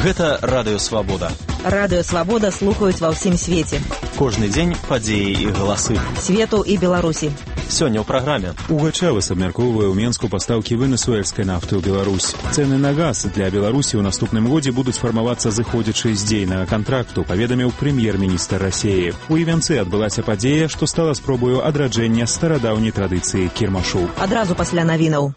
Гэта Радыё Свабода. Радыё Свабода слухаюць ва ўсім свеце. Кожны дзень падзеі і галасы. Свету і Беларусі. Сёння ў праграме. Угачавас абмяркоўвае ў Менску пастаўкі венесуэльскай нафты ў Беларусь. Цэны на газ для Беларусі ў наступным годзе будуць фармавацца зыходзячы з дзейнага кантракту, паведаміў прэм'ер-міністр Расіі. У Івянцы адбылася падзея, што стала спробаю адраджэння старадаўняй традыцыі кірмашу. Адразу пасля навінаў.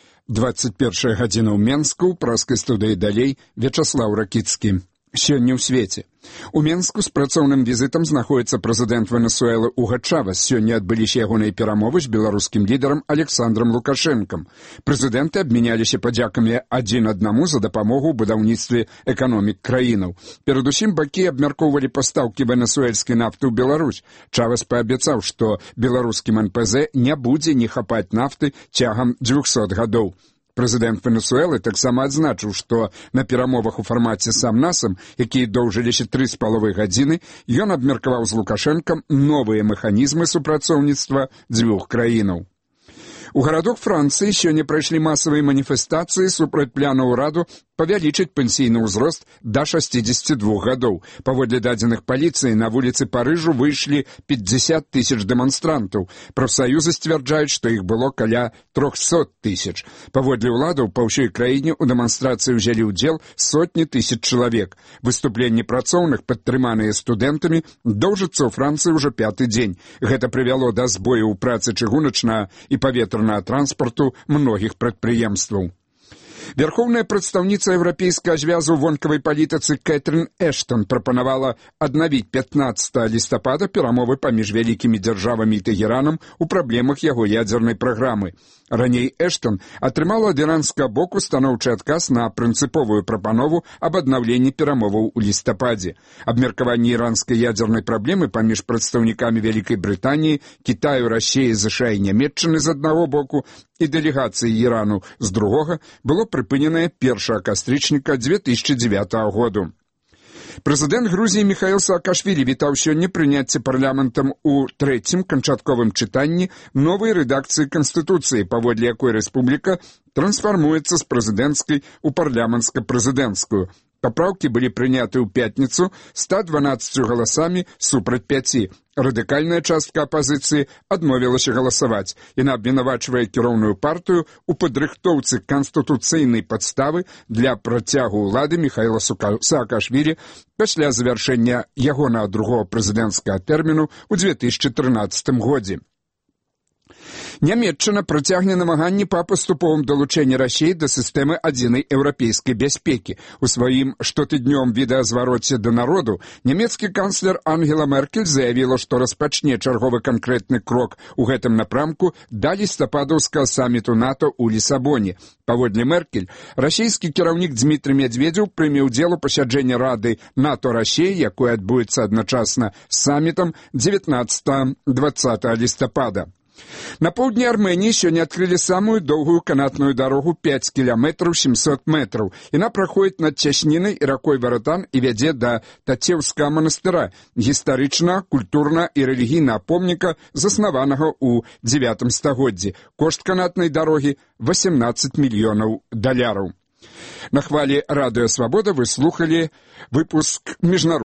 21 гадзіна ў Менску, праскай студыі далей, Вячаслаў Ракіцкі. Сёння ў свеце. У Менску з працоўным візітам знаходіцца прэзідэнт Венесуэлы Уго Чавес. Сёння адбыліся ягоныя перамовы з беларускім лідарам Александром Лукашэнкам. Прэзідэнты абмяняліся падзякамі адзін аднаму за дапамогу ў будаўніцтве эканомік краінаў. Перадусім бакі абмяркоўвалі пастаўкі венесуэльскай нафты ў Беларусь. Чавес паабяцаў, што беларускім НПЗ не будзе не хапаць нафты цягам 200 гадоў. Прэзідэнт Венесуэлы таксама адзначыў, што на перамовах у фармаце сам-насам, якія доўжыліся 3,5 гадзіны, ён абмеркаваў з Лукашэнкам новыя механізмы супрацоўніцтва дзвюх краінаў. У гарадах Францыі сёння прайшлі масавыя маніфестацыі супраць плану ўраду павялічыць пенсійны ўзрост да 62 гадоў. Паводле дадзеных паліцыі на вуліцы Парыжу выйшлі 50 тысяч дэманстрантаў. Прафсаюзы сцвярджаюць, што іх было каля 300 тысяч. Паводле ўладаў па ўсёй краіне ў дэманстрацыі ўзялі ўдзел сотні тысяч чалавек. Выступленні працоўных, падтрыманыя студэнтамі, доўжыцца ў Францыі ўжо 5-й дзень. Гэта прывяло да збою ў працы чыгуначнага і паветранага транспарту многіх прадпрыемстваў. Верховная прадстаўніца еўрапейскага звязу ў вонкавай палітыцы Кэтрин Эштон прапанавала аднавіць 15 лістапада перамовы паміж вялікімі дзяржавамі і Тэгеранам у праблемах яго ядзернай праграмы. Раней Эштон атрымала ад іранскага боку станоўчы адказ на прынцыповую прапанову аб аднаўленні перамоваў у лістападзе. Абмеркаванне іранскай ядзернай праблемы паміж прадстаўнікамі Вялікай Брытаніі, Кітаю, Расіі, ЗША і Нямецчыны з аднаго боку і дэлегацыі Ірану з другога было прыпыненае 1 кастрычніка 2009 году. Прэзідэнт Грузіі Міхаіл Саакашвілі вітаў сёння прыняцце парламентам у 3-м канчатковым чытанні новай рэдакцыі Канстытуцыі, паводле якой рэспубліка трансфармуецца з прэзідэнцкай у парламенцка-прэзідэнцкую. Папраўкі былі прыняты ў пятніцу 112 галасамі супраць 5. Радыкальная частка апазіцыі адмовілася галасаваць. Яна абвінавачвае кіроўную партыю ў падрыхтоўцы канстытуцыйнай падставы для працягу ўлады Міхаіла Саакашвілі пасля завяршэння ягонага другого прэзідэнцкага тэрміну ў 2013 годзе. Нямецчына працягне намаганні па паступовым далучэнні Расіі да сістэмы адзінай еўрапейскай бяспекі. У сваім штотыднёвым відэазвароце да народу нямецкі канцлер Ангела Меркель заявіла, што распачне чарговы канкрэтны крок у гэтым напрамку да лістападаўскага саміту НАТО ў Лісабоне. Паводле Меркель, расійскі кіраўнік Дмітрый Медведзеў прыме ўдзел у пасяджэнні Рады НАТО-Расіі, якое адбудзецца адначасна з самітам 19-20 лістапада. На поўдні Арменіі сёння адкрылі самую доўгую канатную дарогу 5 кіламетраў 700 метраў. Яна праходзіць над цяснінай і ракой Варатан і вядзе да Тацеўскага манастыра, гістарычнага, культурна і рэлігійнага помніка, заснаванага ў 9 стагоддзі. Кошт канатнай дарогі – $18 мільёнаў. На хвалі Радыё Свабода вы слухалі выпуск міжнароднага